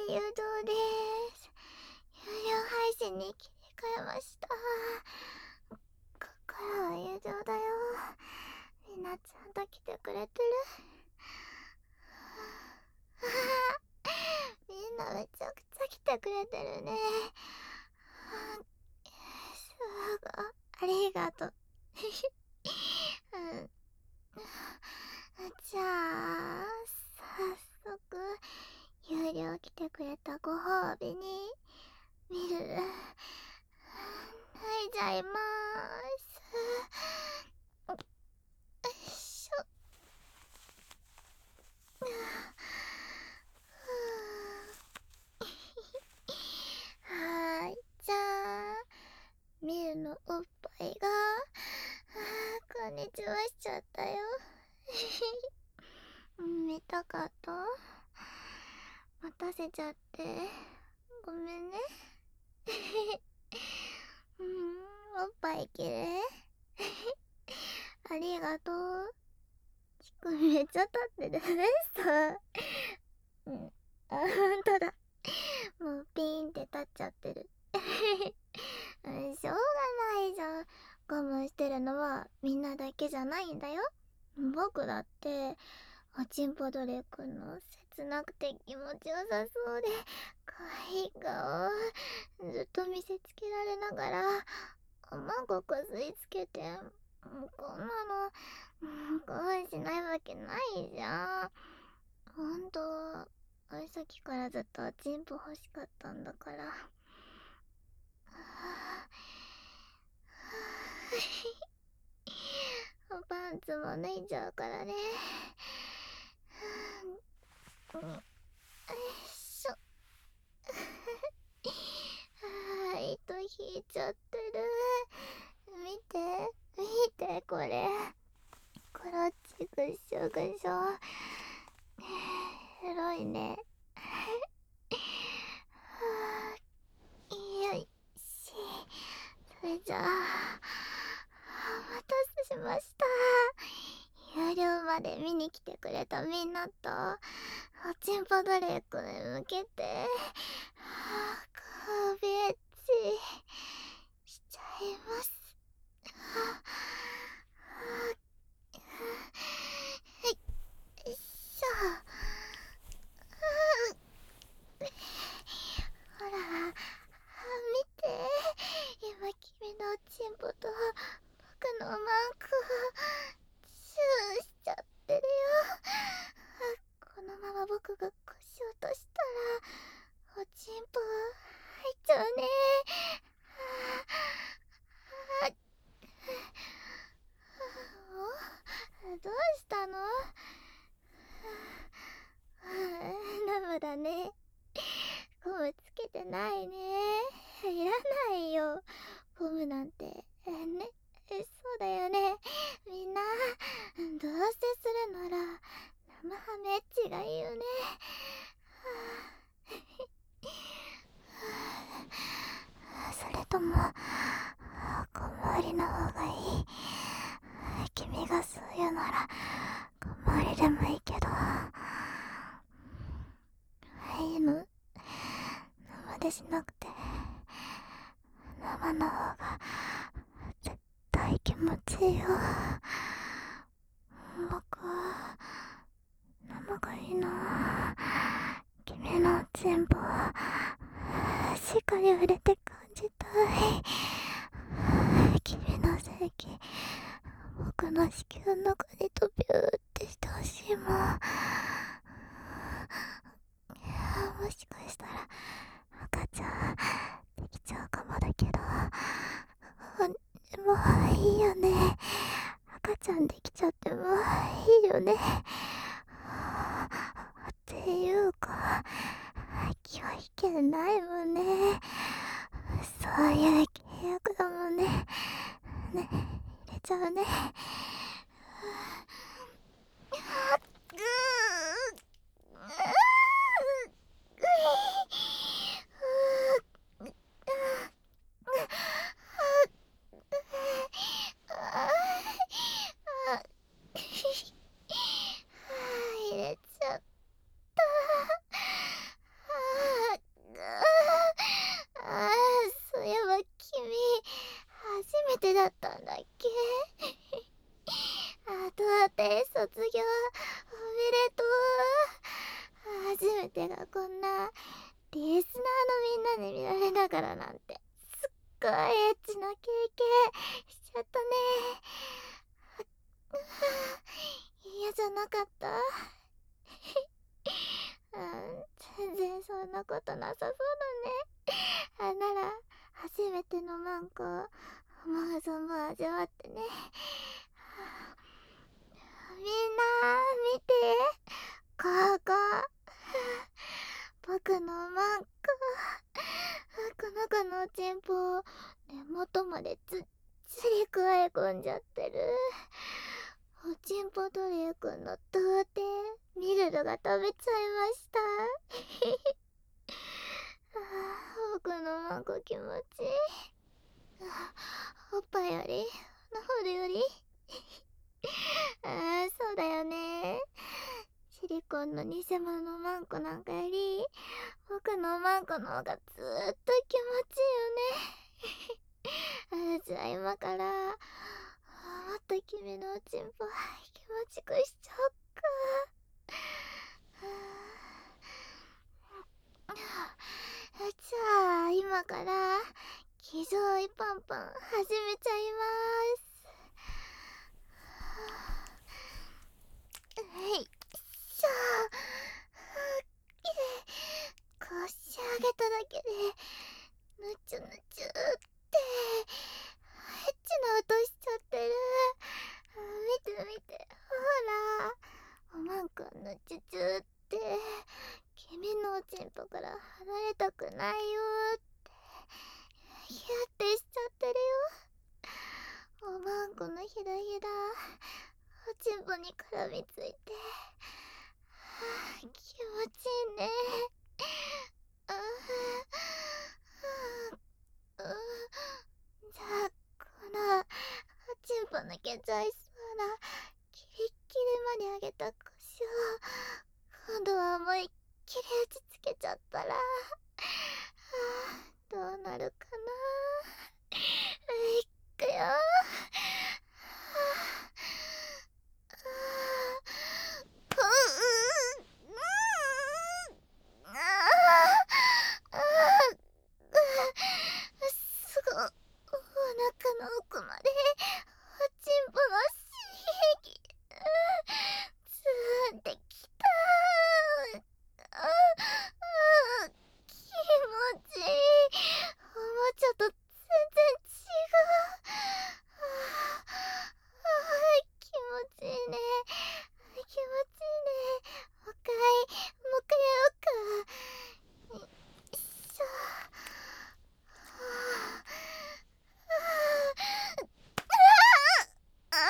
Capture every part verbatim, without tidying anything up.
誘導です。有料配信に切り替えました。ここからは誘導だよ。みんなちゃんと来てくれてる？みんなめちゃくちゃ来てくれてるね。すごい、ありがとう。うん、じゃあ早速有料来てくれたご褒美に見る脱いじゃいまーす。よいしょ。はーい、じゃあミルのおっぱいがこんにちはしちゃったよ。見たかった？待たせちゃってごめんね。うん、おっぱいきれい。ありがとう。乳首めっちゃ立ってる。そう。うん。あ、ほんとだ。もうピーンって立っちゃってる。うん、しょうがないじゃん。我慢してるのはみんなだけじゃないんだよ。僕だっておちんぽドレくんの切なくて気持ちよさそうで可愛い顔ずっと見せつけられながら卵こすりつけて、もうこんなの我慢しないわけないじゃん。ほんとさっきからずっとおちんぽ欲しかったんだから。パンツも脱いじゃうからね。うん、よいしょ。はーい、糸引いちゃってる。見て見てこれ。こっちぐしょぐしょ。エロいね。よいし。それじゃあお待たせしました。有料まで見に来てくれたみんなとおちんぽドレークに向けてカーベッチしちゃいます。はい、よいしょ。ほら見て、今君のおちんぽと僕のマークチューしちゃってるよ。このまま僕が腰落としたらおちんぽ入っちゃうね。どうしたの？生だね。ゴムつけてないね。いらないよゴムなんてね。そうだよね。みんなどうせするなら生ハメッチがいいよね。それとも小回りの方がいい？君がそう言うなら小回りでもいいけど、いいの生でしなくて生の方が絶対気持ちいいよ。僕は生がいいな。君のおちんぽしっかり触れて感じたい。君の性器僕の子宮の中に飛びゅーってしてほしいもん。もしかしたら赤ちゃんできちゃうかもだけど、でもいいよね。赤ちゃんできちゃってもいいよね。っていうか拒否権ないもんね。そういう契約だもんね。ね、入れちゃうね。ぐー入れちゃった。 だったんだっけ。あとはて卒業おめでとう。初めてがこんなリスナーのみんなに見られながらなんて、すっごいエッチな経験しちゃったね。嫌じゃなかった。うん、全然そんなことなさそうだね。あ、なら初めてのマンコを思う存分味わってね。みんな見て、ここ。僕のマンコ。この子のおちんぽを根元までずっちりくわえ込んじゃってる。おちんぽドリエくんの童貞ミルルが食べちゃいました。あー、僕のマンコ気持ちいい。おっぱいよりのほるよりあー、そうだよね。シリコンの偽物のマンコなんかより僕のマンコの方がずーっと気持ちいいよね。あ、じゃあ今からもっと君のおちんぽ気持ちくしちゃおっか。じゃあ今から気上位パンパン始めちゃいます。はい、しょー。こうし上げただけでぬちゅぬちゅってエッチな音しちゃってる。見て見て、ほらおまんくんぬちゅちゅって君のおちんぽから離れたくないよってヒヤってしちゃってるよ。おまんこのひだひだおちんぽに絡みついて、はあ、気持ちいいね。ああ、じゃあこのおちんぽ抜けちゃいそうなキリッキリまで上げた腰を今度は思いっきり打ちつけちゃったら、はあ、どうなるかな。いっくよ。はあ、うううああ、すぐお腹の奥までおちんぽの刺激ツーンってきた。ああ、気持ちいい。おもちゃと全然違う。ああ、気持ちいいね。気持ちいいね。もう一回もう一回やろうか。よいしょ。はあ、ああ、あ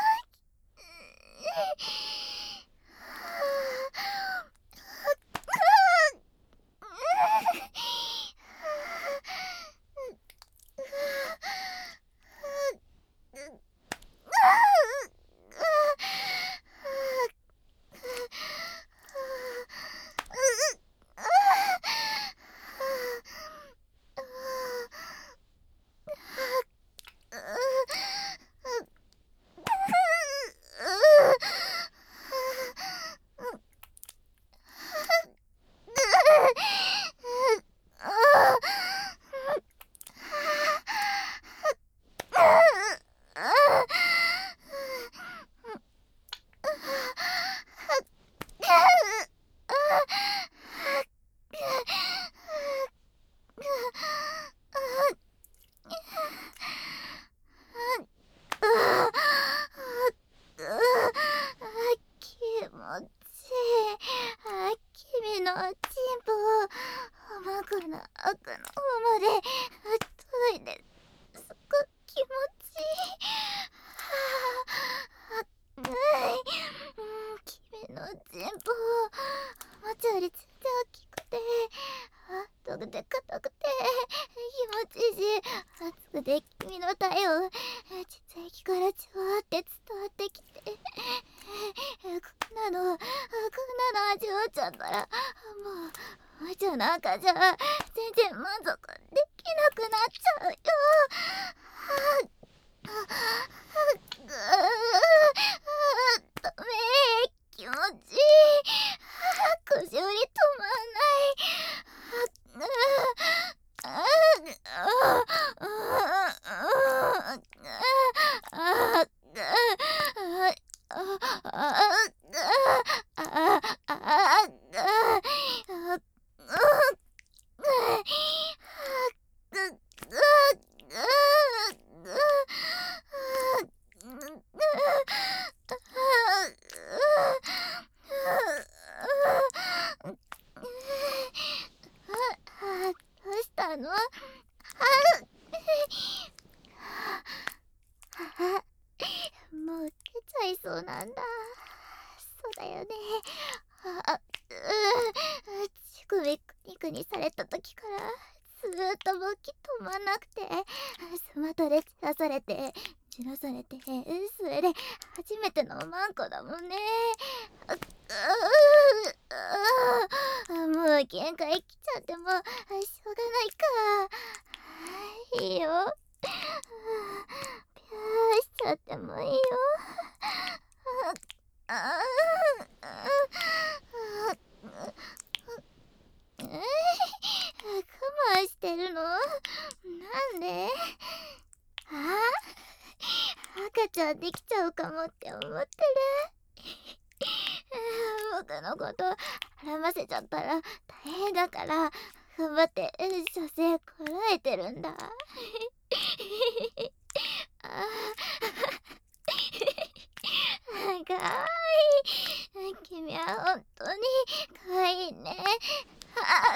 君のおちんぽをおまこの奥の方まで届いてすっごく気持ちいい。はあ、うん、君のおちんぽおもちゃより全然大きくて太くて硬くて気持ちいいし、熱くて君の体温ちっちゃい気からじわーって伝わってきて、こんなのこんなの味わっちゃったらもうおもちゃなんかじゃ全然満足できなくなっちゃうよ。はあ、 ぐー、ダメ、気持ちいい。腰より止まんない。ああああどうしたの？ああ、もう出ちゃいそうなんだ。そうだよね。あ、うう乳首くにくにされた時からずーっと動き止まんなくて、スマトで散らされてじらされて、それで初めてのマンコだもんね。あ、ううもう限界来ちゃってもしょうがないか。いいよ。ピューしちゃってもいいよ。ああ我慢してるの？なんで？ああ、赤ちゃんできちゃうかもって思ってる。僕のこと絡ませちゃったら大変だから頑張って射精こらえてるんだ。ああ、かわいい。君は本当にかわいいね。ああ、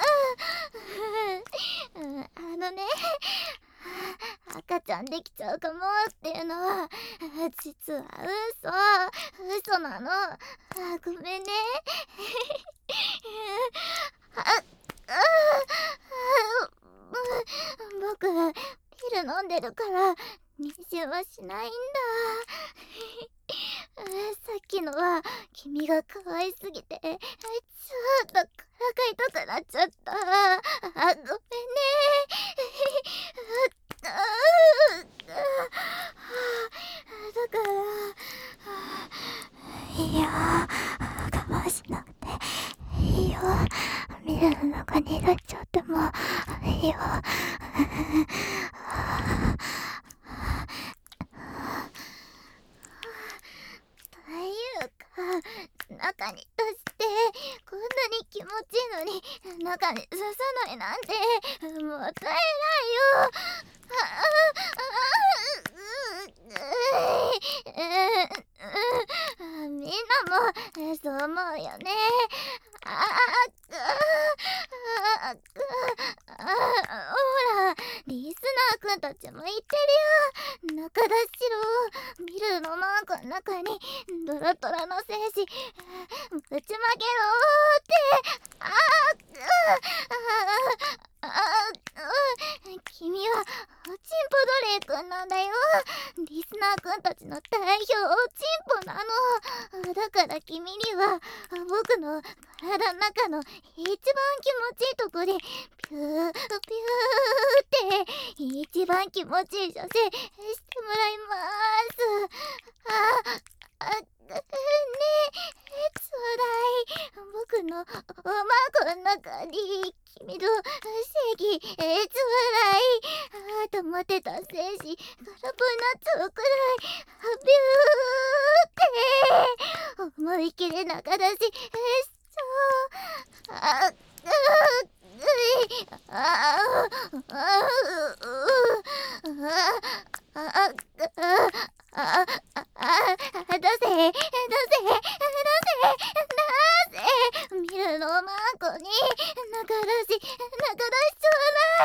あのね、赤ちゃんできちゃうかもっていうのは実は嘘嘘なの。あ、ごめんね。ああ僕ピル飲んでるから妊娠はしないんだ。さっきのは君が可愛すぎてちょっとからかいたくなっちゃった。あ、ごめんね。だからいいよ、我慢しなくていいよ。ミルの中に入っちゃってもいいよ。というか中に出してこんなに気持ちいいのに中に刺さないなんてもったいないよ。みんなもそう思うよね。ああ、ほらリスナーくんたちも言ってるよ。中出しろ。ミルのマークの中にドロトロの精子ぶちまけろって。あああ君はおちんぽドレイくんなんだよ。リスナーくんたちの代表おちんぽなの。だから君には僕の体の中の一番気持ちいいとこでピューピューって一番気持ちいい射精してもらいます。あ、あ、ねえ、ちょうだい。僕のおまこの中に君の正義、えー、ちょうだい。あーと思ってた精子空っぽになっちゃうくらいビューって思い切り中出ししちゃう。あああああ出せ出せ出せ出せミルのマーコに中出し中出しちょうだい。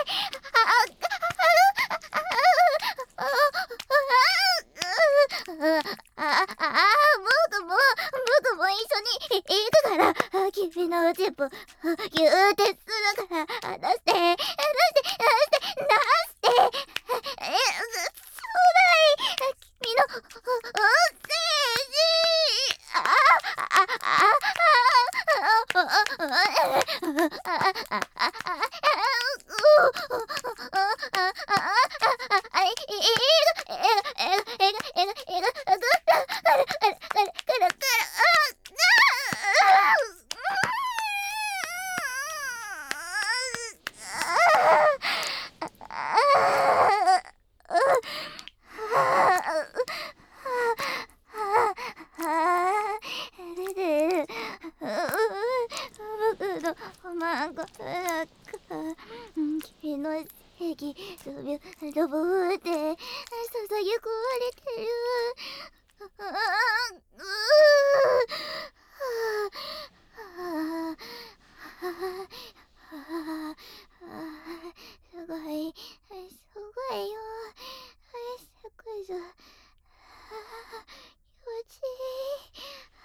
あああ僕も僕も一緒に行くから君のチップギューってするから出して出して出して出してえちょうだい君の精子。あああああなんか、うん君の正義、ロボーで、ささやかれてる。ああ、うーすごい、すごいよ。すごいぞ。気持ちいい。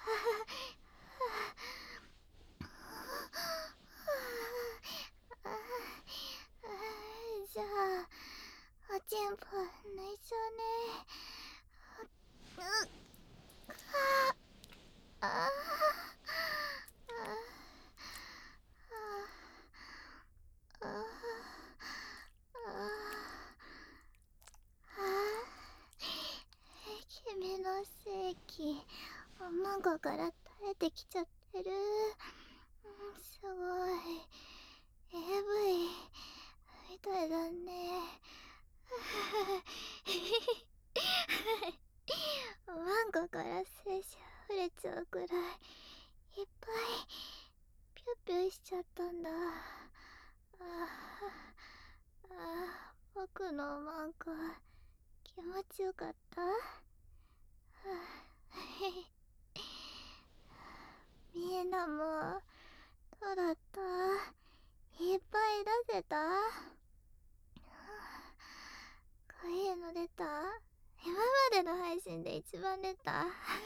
じゃあ、おちんぽ内緒ね。うっ、ああ、ああ、ああ、君の正気、卵から垂れてきちゃってる。すごい エーブイ みたいだね。マンゴから精子溢れちゃうくらいいっぱいピュピュしちゃったんだ。ああ、ああ、僕のマンゴ気持ちよかった。みんなもどうだった？いっぱい出せた？こういうの出た？今までの配信で一番出た。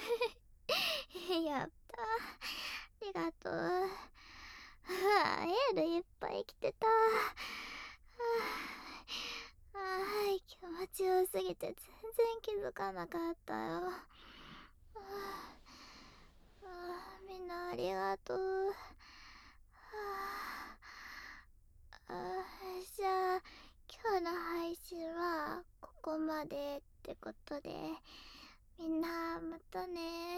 やった、ありがとう。あエールいっぱい来てた。ああ、気持ちよすぎて全然気づかなかったよ。ああ、みんなありがとう。ああ、じゃあ今日の配信はここまでってことで、みんなまたね。